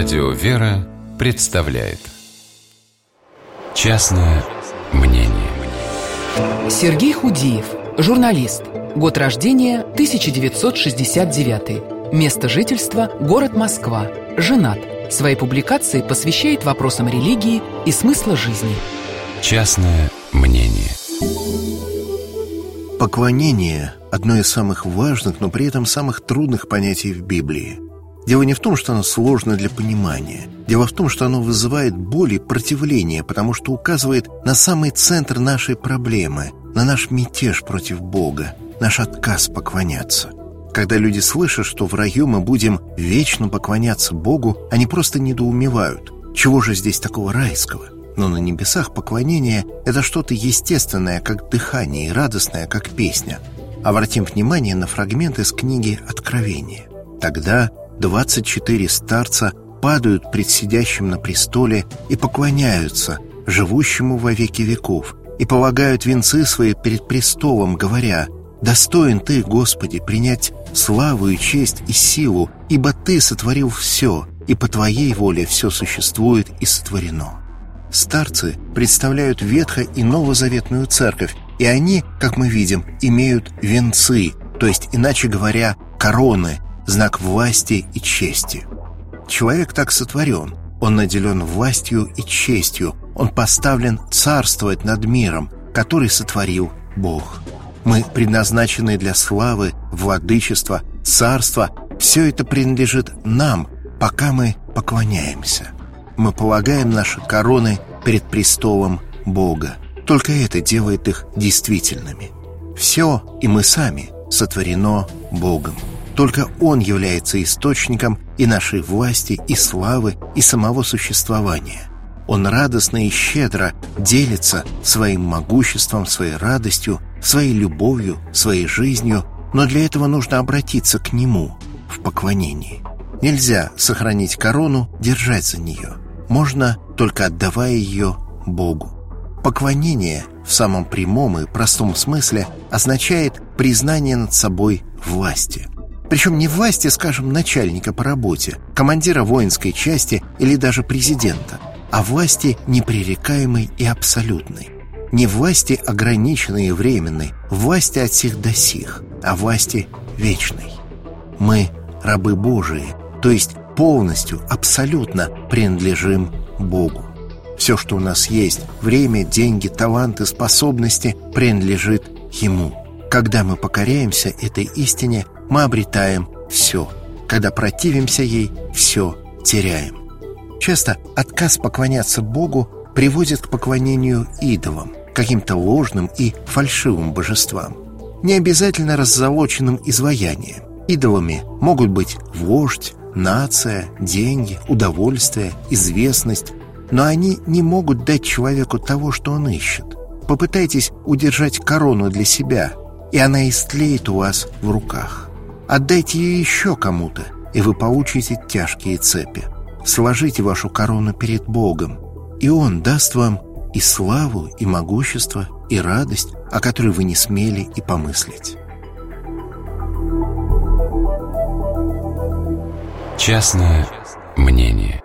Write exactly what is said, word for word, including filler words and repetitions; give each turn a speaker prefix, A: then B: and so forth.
A: Радио «Вера» представляет «Частное мнение».
B: Сергей Худиев, журналист. Год рождения тысяча девятьсот шестьдесят девятый. Место жительства – город Москва. Женат. Свои публикации посвящает вопросам религии и смысла жизни.
A: «Частное мнение».
C: Поклонение – одно из самых важных, но при этом самых трудных понятий в Библии. Дело не в том, что оно сложно для понимания. Дело в том, что оно вызывает боль и противление, потому что указывает на самый центр нашей проблемы, на наш мятеж против Бога, наш отказ поклоняться. Когда люди слышат, что в раю мы будем вечно поклоняться Богу, они просто недоумевают. Чего же здесь такого райского? Но на небесах поклонение – это что-то естественное, как дыхание, и радостное, как песня. Обратим внимание на фрагмент из книги «Откровение». Тогда двадцать четыре старца падают пред сидящим на престоле и поклоняются живущему во веки веков, и полагают венцы свои перед престолом, говоря: «Достоин Ты, Господи, принять славу и честь и силу, ибо Ты сотворил все, и по Твоей воле все существует и сотворено». Старцы представляют Ветхо- и Новозаветную церковь, и они, как мы видим, имеют венцы, то есть, иначе говоря, короны, знак власти и чести. Человек так сотворен, он наделен властью и честью, он поставлен царствовать над миром, который сотворил Бог. Мы предназначены для славы, владычества, царства. Все это принадлежит нам, пока мы поклоняемся. Мы полагаем наши короны перед престолом Бога. Только это делает их действительными. Все, и мы сами, сотворено Богом. Только Он является источником и нашей власти, и славы, и самого существования. Он радостно и щедро делится своим могуществом, своей радостью, своей любовью, своей жизнью, но для этого нужно обратиться к Нему в поклонении. Нельзя сохранить корону, держать за нее. Можно, только отдавая ее Богу. Поклонение в самом прямом и простом смысле означает признание над собой власти. Причем не власти, скажем, начальника по работе, командира воинской части или даже президента, а власти непререкаемой и абсолютной. Не власти ограниченной и временной, власти от сих до сих, а власти вечной. Мы рабы Божии, то есть полностью, абсолютно принадлежим Богу. Все, что у нас есть, время, деньги, таланты, способности, принадлежит Ему. Когда мы покоряемся этой истине, мы обретаем все. Когда противимся ей, все теряем. Часто отказ поклоняться Богу приводит к поклонению идолам, каким-то ложным и фальшивым божествам. Не обязательно раззолоченным изваянием. Идолами могут быть вождь, нация, деньги, удовольствие, известность, но они не могут дать человеку того, что он ищет. Попытайтесь удержать корону для себя, и она истлеет у вас в руках. Отдайте ее еще кому-то, и вы получите тяжкие цепи. Сложите вашу корону перед Богом, и Он даст вам и славу, и могущество, и радость, о которой вы не смели и помыслить.
A: Частное мнение.